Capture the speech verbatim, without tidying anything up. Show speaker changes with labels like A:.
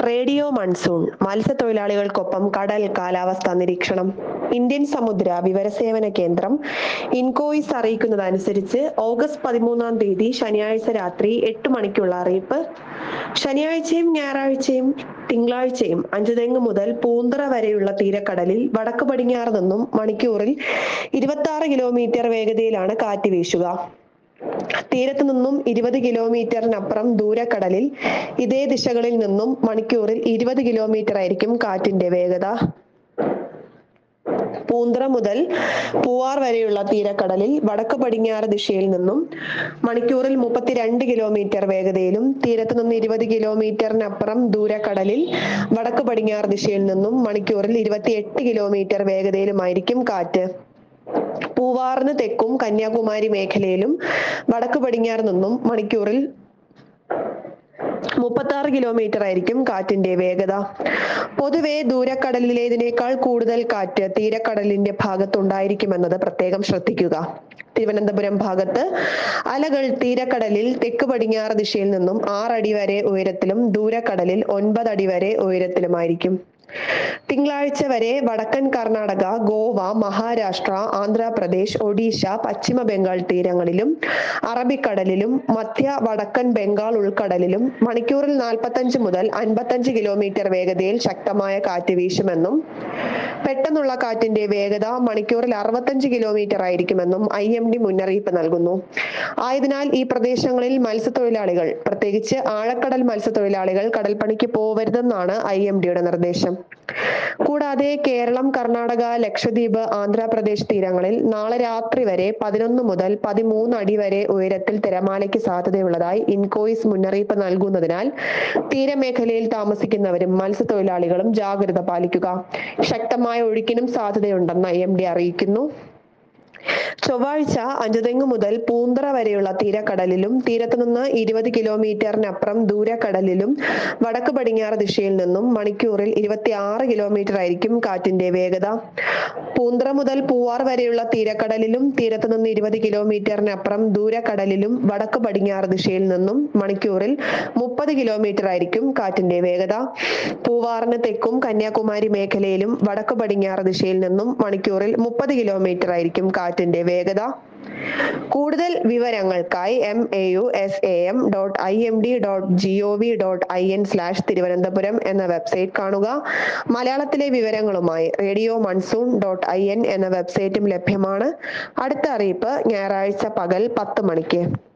A: Radio monsoon മത്സ്യത്തൊഴിലാളികൾക്കൊപ്പം കടൽ കാലാവസ്ഥാ നിരീക്ഷണം. ഇന്ത്യൻ സമുദ്ര വിവരസേവന കേന്ദ്രം ഇൻകോയിസ് അറിയിക്കുന്നതനുസരിച്ച് ഓഗസ്റ്റ് പതിമൂന്നാം തീയതി ശനിയാഴ്ച രാത്രി എട്ട് മണിക്കുള്ള അറിയിപ്പ്. ശനിയാഴ്ചയും ഞായറാഴ്ചയും തിങ്കളാഴ്ചയും അഞ്ചുതെങ്ങ് മുതൽ പൂന്തറ വരെയുള്ള തീരക്കടലിൽ വടക്ക് പടിഞ്ഞാറ് നിന്നും മണിക്കൂറിൽ ഇരുപത്തി ആറ് കിലോമീറ്റർ വേഗതയിലാണ് കാറ്റ് വീശുക. തീരത്തു നിന്നും ഇരുപത് കിലോമീറ്ററിനപ്പുറം ദൂരക്കടലിൽ ഇതേ ദിശകളിൽ നിന്നും മണിക്കൂറിൽ ഇരുപത് കിലോമീറ്റർ ആയിരിക്കും കാറ്റിന്റെ വേഗത. പൂന്തറ മുതൽ പൂവാർ വരെയുള്ള തീരക്കടലിൽ വടക്ക് പടിഞ്ഞാറ് ദിശയിൽ നിന്നും മണിക്കൂറിൽ മുപ്പത്തിരണ്ട് കിലോമീറ്റർ വേഗതയിലും തീരത്തു നിന്ന് ഇരുപത് കിലോമീറ്ററിനപ്പുറം ദൂരക്കടലിൽ വടക്ക് പടിഞ്ഞാറ് ദിശയിൽ നിന്നും മണിക്കൂറിൽ ഇരുപത്തിയെട്ട് കിലോമീറ്റർ വേഗതയിലുമായിരിക്കും കാറ്റ്. പൂവാറിന് തെക്കും കന്യാകുമാരി മേഖലയിലും വടക്ക് പടിഞ്ഞാറ് നിന്നും മണിക്കൂറിൽ മുപ്പത്തി ആറ് കിലോമീറ്റർ ആയിരിക്കും കാറ്റിന്റെ വേഗത. പൊതുവെ ദൂരക്കടലിലേതിനേക്കാൾ കൂടുതൽ കാറ്റ് തീരക്കടലിന്റെ ഭാഗത്തുണ്ടായിരിക്കുമെന്നത് പ്രത്യേകം ശ്രദ്ധിക്കുക. തിരുവനന്തപുരം ഭാഗത്ത് അലകൾ തീരക്കടലിൽ തെക്ക് പടിഞ്ഞാറ് ദിശയിൽ നിന്നും ആറടി വരെ ഉയരത്തിലും ദൂരക്കടലിൽ ഒൻപത് അടി വരെ ഉയരത്തിലുമായിരിക്കും. തിങ്കളാഴ്ച വരെ വടക്കൻ കർണാടക, ഗോവ, മഹാരാഷ്ട്ര, ആന്ധ്രാപ്രദേശ്, ഒഡീഷ, പശ്ചിമ ബംഗാൾ തീരങ്ങളിലും അറബിക്കടലിലും മധ്യ വടക്കൻ ബംഗാൾ ഉൾക്കടലിലും മണിക്കൂറിൽ നാൽപ്പത്തഞ്ച് മുതൽ അൻപത്തഞ്ച് കിലോമീറ്റർ വേഗതയിൽ ശക്തമായ കാറ്റ് വീശുമെന്നും പെട്ടെന്നുള്ള കാറ്റിന്റെ വേഗത മണിക്കൂറിൽ അറുപത്തഞ്ച് കിലോമീറ്റർ ആയിരിക്കുമെന്നും ഐ എം ഡി മുന്നറിയിപ്പ് നൽകുന്നു. ആയതിനാൽ ഈ പ്രദേശങ്ങളിൽ മത്സ്യത്തൊഴിലാളികൾ, പ്രത്യേകിച്ച് ആഴക്കടൽ മത്സ്യത്തൊഴിലാളികൾ കടൽപ്പണിക്ക് പോവരുതെന്നാണ് ഐ എം ഡിയുടെ നിർദ്ദേശം. കൂടാതെ കേരളം, കർണാടക, ലക്ഷദ്വീപ്, ആന്ധ്രാപ്രദേശ് തീരങ്ങളിൽ നാളെ രാത്രി വരെ പതിനൊന്ന് മുതൽ പതിമൂന്ന് അടി വരെ ഉയരത്തിൽ തിരമാലയ്ക്ക് സാധ്യതയുള്ളതായി ഇൻകോയിസ് മുന്നറിയിപ്പ് നൽകുന്നതിനാൽ തീരമേഖലയിൽ താമസിക്കുന്നവരും മത്സ്യത്തൊഴിലാളികളും ജാഗ്രത പാലിക്കുക. ശക്തമായ ഒഴുക്കിനും സാധ്യതയുണ്ടെന്ന് ഐ എം ഡി അറിയിക്കുന്നു. ചൊവ്വാഴ്ച അഞ്ചുതെങ്ങ് മുതൽ പൂന്തറ വരെയുള്ള തീരക്കടലിലും തീരത്തു നിന്ന് ഇരുപത് കിലോമീറ്ററിനപ്പുറം ദൂരക്കടലിലും വടക്ക് പടിഞ്ഞാറ് ദിശയിൽ നിന്നും മണിക്കൂറിൽ ഇരുപത്തി ആറ് കിലോമീറ്റർ ആയിരിക്കും കാറ്റിന്റെ വേഗത. പൂന്തറ മുതൽ പൂവാർ വരെയുള്ള തീരക്കടലിലും തീരത്തു നിന്ന് ഇരുപത് കിലോമീറ്ററിനപ്പുറം ദൂരക്കടലിലും വടക്ക് പടിഞ്ഞാറ് ദിശയിൽ നിന്നും മണിക്കൂറിൽ മുപ്പത് കിലോമീറ്റർ ആയിരിക്കും കാറ്റിന്റെ വേഗത. പൂവാറിന് തെക്കും കന്യാകുമാരി മേഖലയിലും വടക്ക് പടിഞ്ഞാറ് ദിശയിൽ നിന്നും മണിക്കൂറിൽ മുപ്പത് കിലോമീറ്റർ ആയിരിക്കും കാറ്റിന്റെ വേഗത. കൂടുതൽ വിവരങ്ങൾക്കായി M A U S A M dot I M D dot G O V dot I N slash Thiruvananthapuram എന്ന വെബ്സൈറ്റ് കാണുക. മലയാളത്തിലെ വിവരങ്ങളുമായി radio monsoon dot I N എന്ന വെബ്സൈറ്റും ലഭ്യമാണ്. അടുത്ത അറിയിപ്പ് ഞായറാഴ്ച പകൽ പത്ത് മണിക്ക്.